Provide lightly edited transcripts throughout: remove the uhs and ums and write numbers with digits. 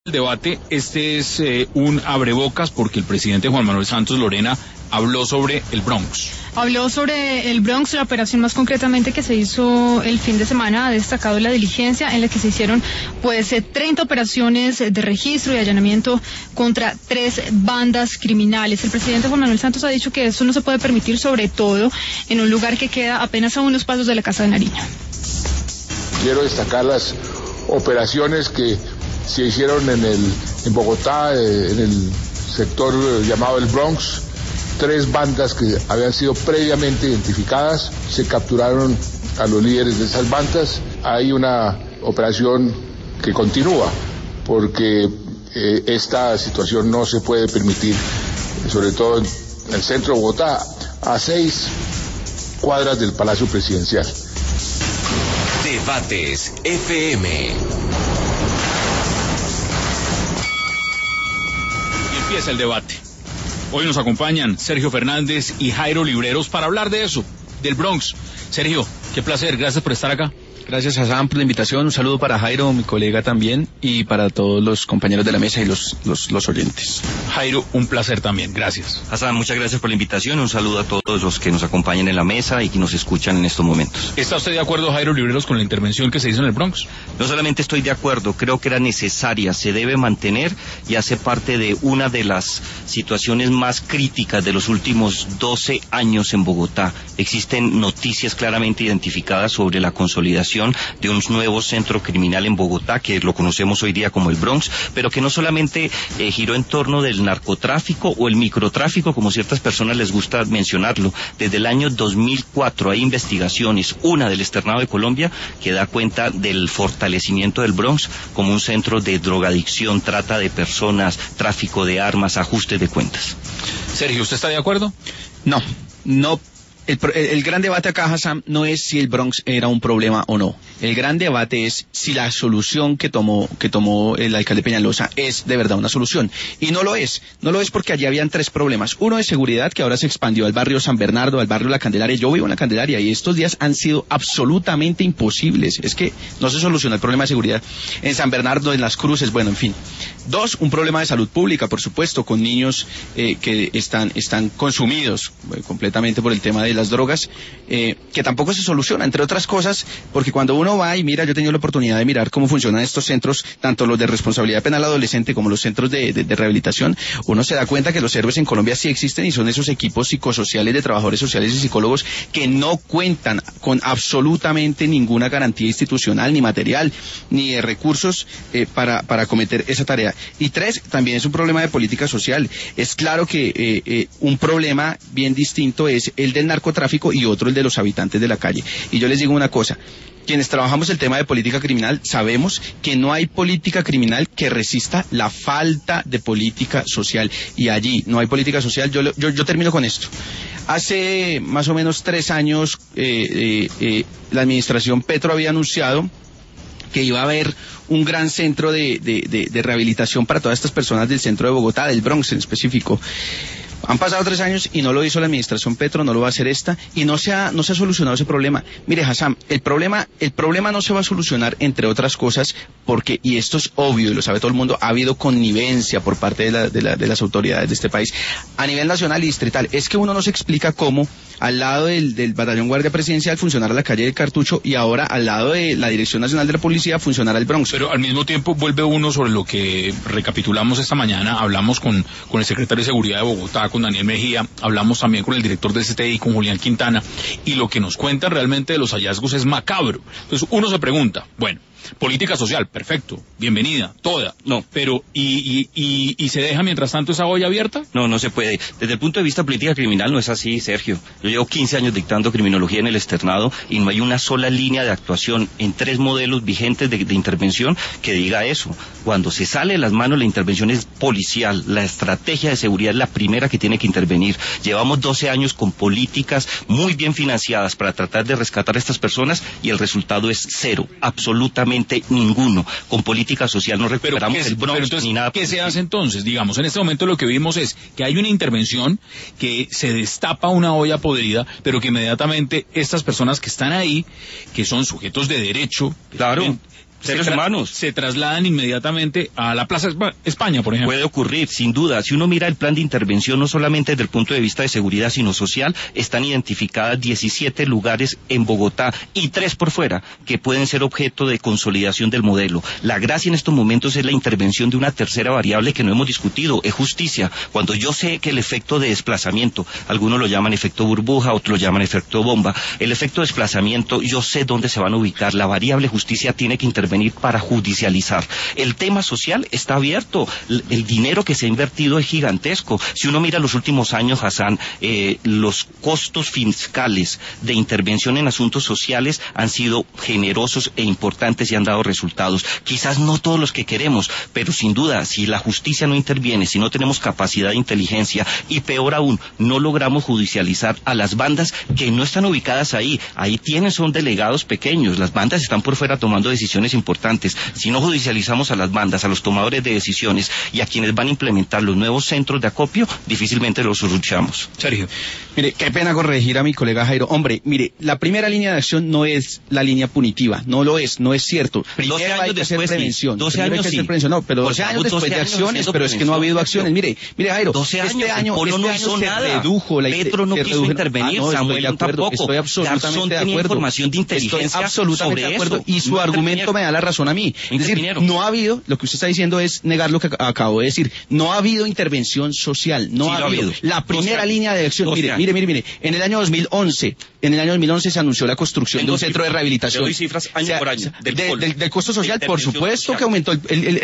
El debate, este es un abrebocas porque el presidente Juan Manuel Santos Lorena habló sobre el Bronx. Habló sobre el Bronx, la operación más concretamente que se hizo el fin de semana. Ha destacado la diligencia en la que se hicieron 30 operaciones de registro y allanamiento contra 3 bandas criminales. El presidente Juan Manuel Santos ha dicho que eso no se puede permitir, sobre todo en un lugar que queda apenas a unos pasos de la Casa de Nariño. Quiero destacar las operaciones que se hicieron en Bogotá, en el sector llamado el Bronx. 3 bandas que habían sido previamente identificadas, se capturaron a los líderes de esas bandas. Hay una operación que continúa, porque esta situación no se puede permitir, sobre todo en el centro de Bogotá, a 6 cuadras del Palacio Presidencial. Debates FM. Empieza el debate. Hoy nos acompañan Sergio Fernández y Jairo Libreros para hablar de eso, del Bronx. Sergio, qué placer, gracias por estar acá. Gracias, Hassan, por la invitación. Un saludo para Jairo, mi colega también, y para todos los compañeros de la mesa y los oyentes. Jairo, un placer también, gracias. Hassan, muchas gracias por la invitación. Un saludo a todos los que nos acompañan en la mesa y que nos escuchan en estos momentos. ¿Está usted de acuerdo, Jairo Libreros, con la intervención que se hizo en el Bronx? No solamente estoy de acuerdo, creo que era necesaria, se debe mantener y hace parte de una de las situaciones más críticas de los últimos 12 años en Bogotá. Existen noticias claramente identificadas sobre la consolidación de un nuevo centro criminal en Bogotá, que lo conocemos hoy día como el Bronx, pero que no solamente giró en torno del narcotráfico o el microtráfico, como ciertas personas les gusta mencionarlo. Desde el año 2004 hay investigaciones, una del Externado de Colombia, que da cuenta del fortalecimiento del Bronx como un centro de drogadicción, trata de personas, tráfico de armas, ajustes de cuentas. Sergio, ¿usted está de acuerdo? No. El gran debate acá, Hassan, no es si el Bronx era un problema o no. El gran debate es si la solución que tomó el alcalde Peñalosa es de verdad una solución. Y no lo es. No lo es porque allí habían 3 problemas. Uno de seguridad, que ahora se expandió al barrio San Bernardo, al barrio La Candelaria. Yo vivo en La Candelaria y estos días han sido absolutamente imposibles. Es que no se soluciona el problema de seguridad en San Bernardo, en Las Cruces, bueno, en fin. 2, un problema de salud pública, por supuesto, con niños que están consumidos completamente por el tema de las drogas, que tampoco se soluciona, entre otras cosas, porque cuando uno va y mira, yo he tenido la oportunidad de mirar cómo funcionan estos centros, tanto los de responsabilidad penal adolescente como los centros de rehabilitación, uno se da cuenta que los héroes en Colombia sí existen y son esos equipos psicosociales de trabajadores sociales y psicólogos que no cuentan con absolutamente ninguna garantía institucional, ni material, ni de recursos para cometer esa tarea. Y 3, también es un problema de política social. Es claro que un problema bien distinto es el del narcotráfico y otro el de los habitantes de la calle. Y yo les digo una cosa, quienes trabajamos el tema de política criminal sabemos que no hay política criminal que resista la falta de política social, y allí no hay política social. Yo termino con esto. Hace más o menos 3 años la administración Petro había anunciado que iba a haber un gran centro de rehabilitación para todas estas personas del centro de Bogotá, del Bronx en específico. Han pasado 3 años y no lo hizo la administración Petro, no lo va a hacer esta, y no se ha solucionado ese problema. Mire, Hassan, el problema no se va a solucionar, entre otras cosas, porque, y esto es obvio y lo sabe todo el mundo, ha habido connivencia por parte de las autoridades de este país, a nivel nacional y distrital. Es que uno no se explica cómo, al lado del Batallón Guardia Presidencial, funcionara la calle del Cartucho, y ahora al lado de la Dirección Nacional de la Policía funcionara el Bronx. Pero al mismo tiempo vuelve uno sobre lo que recapitulamos esta mañana. Hablamos con el secretario de Seguridad de Bogotá, con Daniel Mejía, hablamos también con el director del CTI, con Julián Quintana, y lo que nos cuentan realmente de los hallazgos es macabro. Entonces uno se pregunta, bueno, política social, perfecto, bienvenida, toda. No. Pero, ¿y se deja mientras tanto esa olla abierta? No se puede. Desde el punto de vista política criminal no es así, Sergio. Yo llevo 15 años dictando criminología en el externado y no hay una sola línea de actuación en 3 modelos vigentes de intervención que diga eso. Cuando se sale de las manos la intervención es policial, la estrategia de seguridad es la primera que tiene que intervenir. Llevamos 12 años con políticas muy bien financiadas para tratar de rescatar a estas personas y el resultado es 0, absolutamente ninguno. Con política social no recuperamos el Bronx entonces, ni nada. ¿Qué se hace entonces? Digamos, en este momento lo que vimos es que hay una intervención, que se destapa una olla podrida, pero que inmediatamente estas personas que están ahí, que son sujetos de derecho, claro, seres humanos. Se trasladan inmediatamente a la Plaza España, por ejemplo. Puede ocurrir, sin duda. Si uno mira el plan de intervención, no solamente desde el punto de vista de seguridad, sino social, están identificadas 17 lugares en Bogotá y 3 por fuera, que pueden ser objeto de consolidación del modelo. La gracia en estos momentos es la intervención de una tercera variable que no hemos discutido, es justicia. Cuando yo sé que el efecto de desplazamiento, algunos lo llaman efecto burbuja, otros lo llaman efecto bomba, el efecto de desplazamiento, yo sé dónde se van a ubicar. La variable justicia tiene que intervenir para judicializar. El tema social está abierto. El dinero que se ha invertido es gigantesco. Si uno mira los últimos años, Hassan, los costos fiscales de intervención en asuntos sociales han sido generosos e importantes y han dado resultados. Quizás no todos los que queremos, pero sin duda, si la justicia no interviene, si no tenemos capacidad de inteligencia y peor aún, no logramos judicializar a las bandas que no están ubicadas ahí. Ahí son delegados pequeños. Las bandas están por fuera tomando decisiones importantes. Si no judicializamos a las bandas, a los tomadores de decisiones y a quienes van a implementar los nuevos centros de acopio, difícilmente los solucionamos. Sergio, mire, qué pena corregir a mi colega Jairo. Hombre, mire, la primera línea de acción no es la línea punitiva, no es cierto. Primero 12 años hay que hacer después, prevención. 12 años sí. No, pero 12 años después de acciones, pero es que no ha habido acciones. Mire, Jairo, 12 años, este año no hizo se nada. redujo la Petro no quiso intervenir, Samuel tampoco. Estoy absolutamente de acuerdo. Información de inteligencia. Estoy absolutamente de acuerdo y su argumento me da la razón a mí. Es decir, no ha habido, lo que usted está diciendo es negar lo que acabo de decir, no ha habido intervención social, no ha habido. La primera línea de acción, mire, en el año 2011 se anunció la construcción de un centro de rehabilitación. Doy cifras año por año. Del costo social, por supuesto que aumentó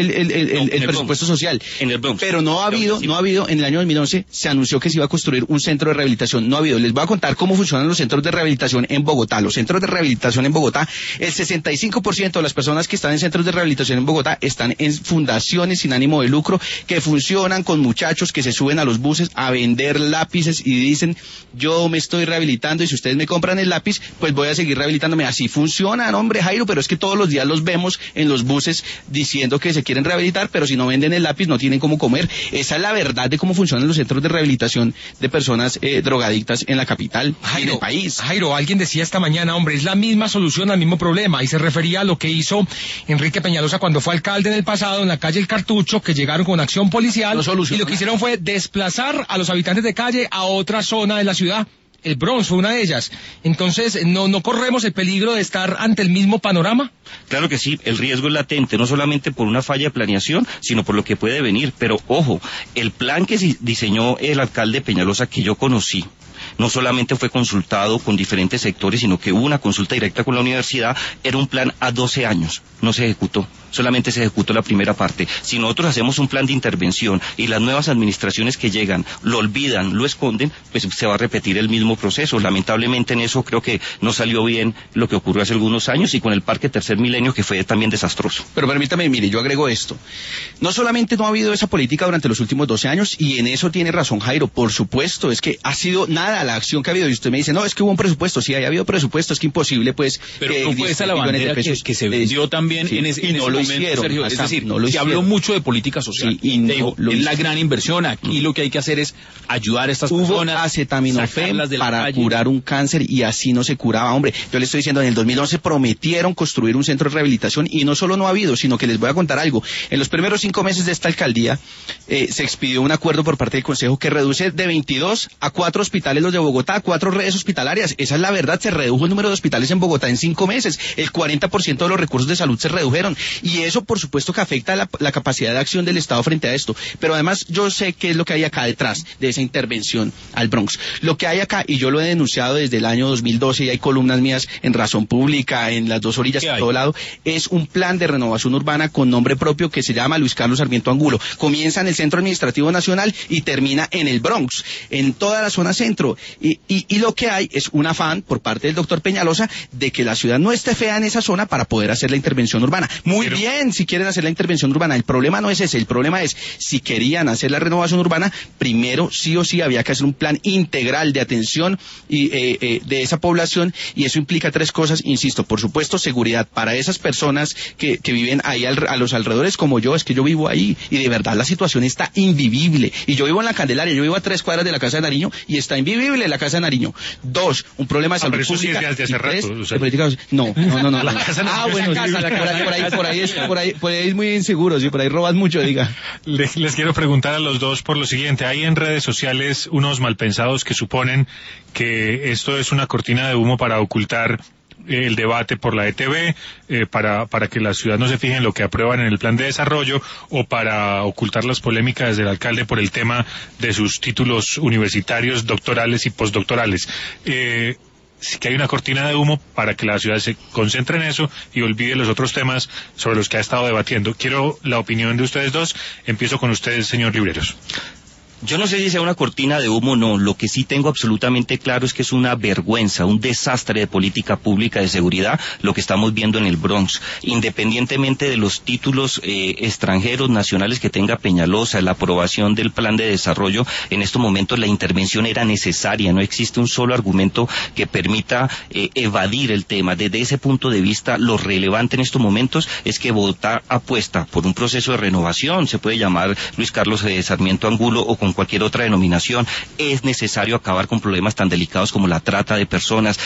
el presupuesto social. En el Bronx. Pero no ha habido, en el año 2011 se anunció que se iba a construir un centro de rehabilitación. No ha habido. Les voy a contar cómo funcionan los centros de rehabilitación en Bogotá. Los centros de rehabilitación en Bogotá, el 65% de las personas que están en centros de rehabilitación en Bogotá están en fundaciones sin ánimo de lucro que funcionan con muchachos que se suben a los buses a vender lápices y dicen, yo me estoy rehabilitando y si ustedes me compran el lápiz, pues voy a seguir rehabilitándome. Así funcionan, hombre, Jairo, pero es que todos los días los vemos en los buses diciendo que se quieren rehabilitar, pero si no venden el lápiz no tienen cómo comer. Esa es la verdad de cómo funcionan los centros de rehabilitación de personas drogadictas en la capital y en el país. Jairo, alguien decía esta mañana, hombre, es la misma solución al mismo problema, y se refería a lo que hizo Enrique Peñalosa cuando fue alcalde en el pasado en la calle El Cartucho, que llegaron con acción policial y lo que hicieron fue desplazar a los habitantes de calle a otra zona de la ciudad. El Bronx fue una de ellas. Entonces, ¿no corremos el peligro de estar ante el mismo panorama? Claro que sí, el riesgo es latente, no solamente por una falla de planeación, sino por lo que puede venir. Pero, ojo, el plan que diseñó el alcalde Peñalosa, que yo conocí, no solamente fue consultado con diferentes sectores, sino que hubo una consulta directa con la universidad, era un plan a 12 años, no se ejecutó. Solamente se ejecutó la primera parte. Si nosotros hacemos un plan de intervención y las nuevas administraciones que llegan lo olvidan, lo esconden, pues se va a repetir el mismo proceso. Lamentablemente en eso creo que no salió bien lo que ocurrió hace algunos años y con el Parque Tercer Milenio, que fue también desastroso. Pero permítame, mire, yo agrego esto. No solamente no ha habido esa política durante los últimos 12 años, y en eso tiene razón Jairo, por supuesto, es que ha sido nada la acción que ha habido. Y usted me dice, no, es que hubo un presupuesto, sí, haya habido presupuesto, es que imposible, pues... Pero no fue esa la bandera que se vendió también en ese momento, Sergio, es decir, se habló mucho de política social. Sí, es la gran inversión. Aquí lo que hay que hacer es ayudar a estas personas. Hubo acetaminofén para curar un cáncer y así no se curaba. Hombre, yo le estoy diciendo, en el 2011 prometieron construir un centro de rehabilitación y no solo no ha habido, sino que les voy a contar algo. En los primeros 5 meses de esta alcaldía se expidió un acuerdo por parte del Consejo que reduce de 22 a 4 hospitales los de Bogotá, a 4 redes hospitalarias. Esa es la verdad, se redujo el número de hospitales en Bogotá en 5 meses. El 40% de los recursos de salud se redujeron. Y eso, por supuesto, que afecta la capacidad de acción del Estado frente a esto. Pero además yo sé qué es lo que hay acá detrás de esa intervención al Bronx. Lo que hay acá, y yo lo he denunciado desde el año 2012, y hay columnas mías en Razón Pública, en Las Dos Orillas, por todo lado, es un plan de renovación urbana con nombre propio que se llama Luis Carlos Sarmiento Angulo. Comienza en el Centro Administrativo Nacional y termina en el Bronx, en toda la zona centro. Y lo que hay es un afán por parte del doctor Peñalosa de que la ciudad no esté fea en esa zona para poder hacer la intervención urbana. Muy bien si quieren hacer la intervención urbana. El problema no es ese, el problema es si querían hacer la renovación urbana, primero sí o sí había que hacer un plan integral de atención y de esa población, y eso implica 3 cosas, insisto, por supuesto seguridad para esas personas que viven ahí a los alrededores, como yo, es que yo vivo ahí y de verdad la situación está invivible, y yo vivo en la Candelaria, yo vivo a 3 cuadras de la Casa de Nariño y está invivible la Casa de Nariño. 2, un problema de salud pero eso pública. Sí es de hace rato, de política. No. La casa no bueno, por ahí es muy inseguro, sí, por ahí robas mucho, diga. Les quiero preguntar a los dos por lo siguiente. Hay en redes sociales unos malpensados que suponen que esto es una cortina de humo para ocultar el debate por la ETB, para que la ciudad no se fije en lo que aprueban en el plan de desarrollo, o para ocultar las polémicas del alcalde por el tema de sus títulos universitarios, doctorales y postdoctorales. Sí que hay una cortina de humo para que la ciudad se concentre en eso y olvide los otros temas sobre los que ha estado debatiendo. Quiero la opinión de ustedes dos. Empiezo con ustedes, señor Libreros. Yo no sé si sea una cortina de humo o no, lo que sí tengo absolutamente claro es que es una vergüenza, un desastre de política pública de seguridad lo que estamos viendo en el Bronx, independientemente de los títulos extranjeros, nacionales que tenga Peñalosa, la aprobación del plan de desarrollo. En estos momentos la intervención era necesaria, no existe un solo argumento que permita evadir el tema. Desde ese punto de vista, lo relevante en estos momentos es que Bogotá apuesta por un proceso de renovación, se puede llamar Luis Carlos Sarmiento Angulo o con cualquier otra denominación. Es necesario acabar con problemas tan delicados como la trata de personas,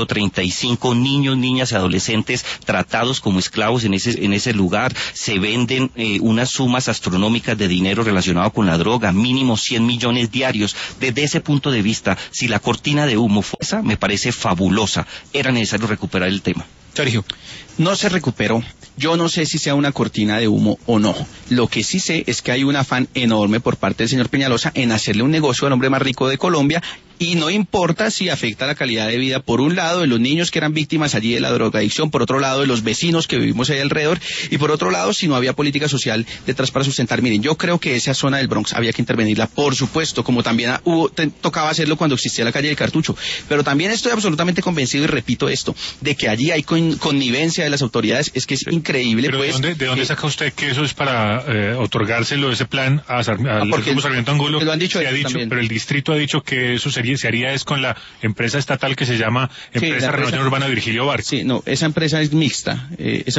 135 niños, niñas y adolescentes tratados como esclavos en ese lugar, se venden unas sumas astronómicas de dinero relacionado con la droga, mínimo 100 millones diarios. Desde ese punto de vista, si la cortina de humo fue esa, me parece fabulosa, era necesario recuperar el tema. Sergio, no se recuperó. Yo no sé si sea una cortina de humo o no. Lo que sí sé es que hay un afán enorme por parte del señor Peñalosa en hacerle un negocio al hombre más rico de Colombia, y no importa si afecta la calidad de vida, por un lado, de los niños que eran víctimas allí de la drogadicción, por otro lado, de los vecinos que vivimos ahí alrededor, y por otro lado, si no había política social detrás para sustentar. Miren, yo creo que esa zona del Bronx había que intervenirla, por supuesto, como también tocaba hacerlo cuando existía la calle del Cartucho, pero también estoy absolutamente convencido, y repito esto, de que allí hay connivencia de las autoridades. Es que es increíble. ¿Pero pues, de dónde saca usted que eso es para otorgárselo ese plan al Sarmiento Angulo? Lo han dicho pero el distrito ha dicho que eso se haría es con la empresa estatal que se llama Empresa de Renovación Urbana Virgilio Barco. Sí, no, esa empresa es mixta. Es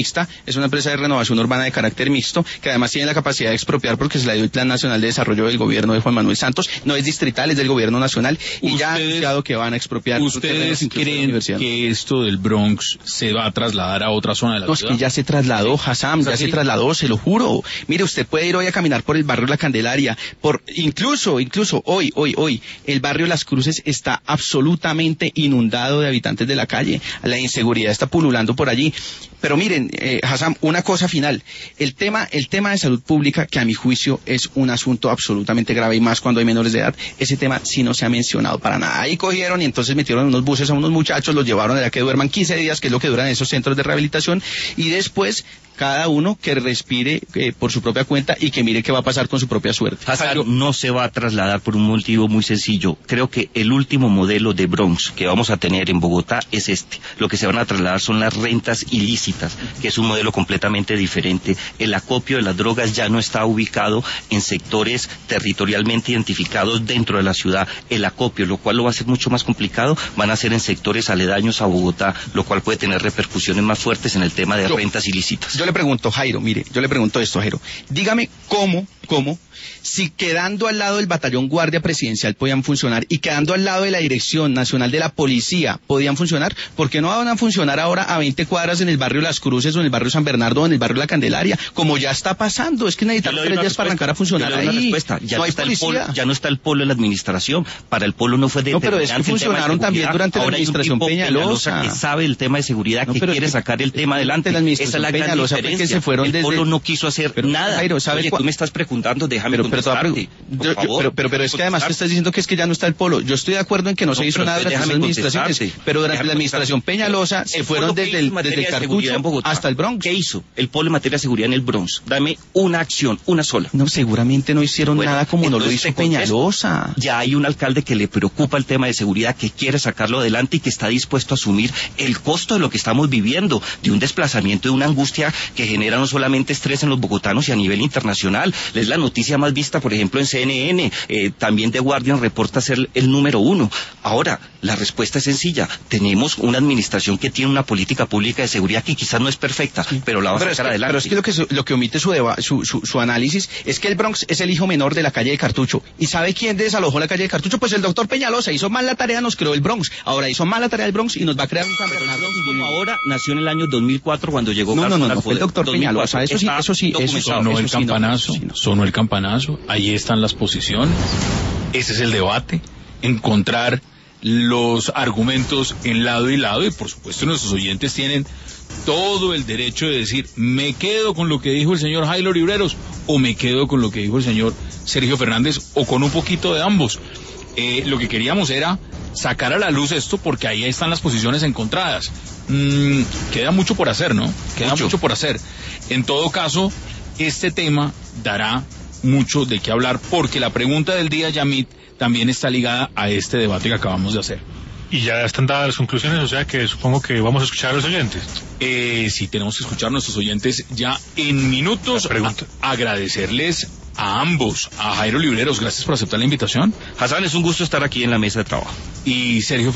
una empresa de renovación urbana de carácter mixto, que además tiene la capacidad de expropiar porque se le dio el Plan Nacional de Desarrollo del gobierno de Juan Manuel Santos. No es distrital, es del gobierno nacional, y ya ha anunciado que van a expropiar. ¿Ustedes creen que esto del Bronx se va a trasladar a otra zona de la ciudad? No, es que ya se trasladó, Hassam, se trasladó, se lo juro. Mire, usted puede ir hoy a caminar por el barrio La Candelaria, incluso hoy, el barrio Las Cruces está absolutamente inundado de habitantes de la calle. La inseguridad está pululando por allí. Pero miren, Hassam, una cosa final. El tema de salud pública, que a mi juicio es un asunto absolutamente grave, y más cuando hay menores de edad, ese tema sí no se ha mencionado para nada. Ahí cogieron y entonces metieron unos buses a unos muchachos, los llevaron allá que duerman 15 días, que es lo que duran esos centros de rehabilitación, y después cada uno que respire por su propia cuenta y que mire qué va a pasar con su propia suerte. Hassan no se va a trasladar por un motivo muy sencillo. Creo que el último modelo de Bronx que vamos a tener en Bogotá es este. Lo que se van a trasladar son las rentas ilícitas, que es un modelo completamente diferente. El acopio de las drogas ya no está ubicado en sectores territorialmente identificados dentro de la ciudad. El acopio, lo cual lo va a hacer mucho más complicado, van a ser en sectores aledaños a Bogotá, lo cual puede tener repercusiones más fuertes en el tema de rentas ilícitas. Yo le pregunto, Jairo, Jairo, dígame cómo, si quedando al lado del batallón guardia presidencial podían funcionar y quedando al lado de la Dirección Nacional de la Policía podían funcionar, ¿por qué no van a funcionar ahora a 20 cuadras en el barrio Las Cruces o en el barrio San Bernardo o en el barrio La Candelaria? Como ya está pasando, es que necesitamos 3 días para arrancar a funcionar ahí. Ya no está el polo en la administración, para el polo no fue determinante. No, pero es que funcionaron también durante la administración Peñalosa. Que sabe el tema de seguridad, que quiere sacar el tema adelante. Esa es la gran diferencia. El polo no quiso hacer nada. Jairo, ¿sabe tú me estás preocupando secundando, déjame contestarte. Pero es que además tú estás diciendo que es que ya no está el polo. Yo estoy de acuerdo en que no se hizo nada durante las administraciones, pero durante la administración Peñalosa se fueron desde el Cartucho hasta el Bronx. ¿Qué hizo el polo en materia de seguridad en el Bronx? Dame una acción, una sola. No, seguramente no hicieron nada como no lo hizo Peñalosa. Ya hay un alcalde que le preocupa el tema de seguridad, que quiere sacarlo adelante y que está dispuesto a asumir el costo de lo que estamos viviendo, de un desplazamiento, de una angustia que genera no solamente estrés en los bogotanos y a nivel internacional. Es la noticia más vista, por ejemplo, en CNN, también The Guardian reporta ser el número 1. Ahora, la respuesta es sencilla. Tenemos una administración que tiene una política pública de seguridad que quizás no es perfecta, pero la va a sacar adelante. Pero es que lo que omite su análisis es que el Bronx es el hijo menor de la calle de Cartucho. ¿Y sabe quién desalojó la calle de Cartucho? Pues el doctor Peñalosa. Hizo mal la tarea, nos creó el Bronx. Ahora hizo mal la tarea del Bronx y nos va a crear un campeonato. Como ahora nació en el año 2004 cuando llegó No, fue el doctor Peñalosa. Eso sí. Sonó el campanazo. Ahí están las posiciones. Ese es el debate. Encontrar los argumentos en lado y lado, y por supuesto nuestros oyentes tienen todo el derecho de decir, me quedo con lo que dijo el señor Jairo Libreros, o me quedo con lo que dijo el señor Sergio Fernández, o con un poquito de ambos. Lo que queríamos era sacar a la luz esto, porque ahí están las posiciones encontradas. Queda mucho por hacer, ¿no? Mucho por hacer. En todo caso, este tema dará mucho de qué hablar, porque la pregunta del día, Yamit, también está ligada a este debate que acabamos de hacer. Y ya están dadas las conclusiones, o sea que supongo que vamos a escuchar a los oyentes. Sí, tenemos que escuchar a nuestros oyentes ya en minutos. Agradecerles a ambos, a Jairo Libreros, gracias por aceptar la invitación. Hassan, es un gusto estar aquí en la mesa de trabajo. Y Sergio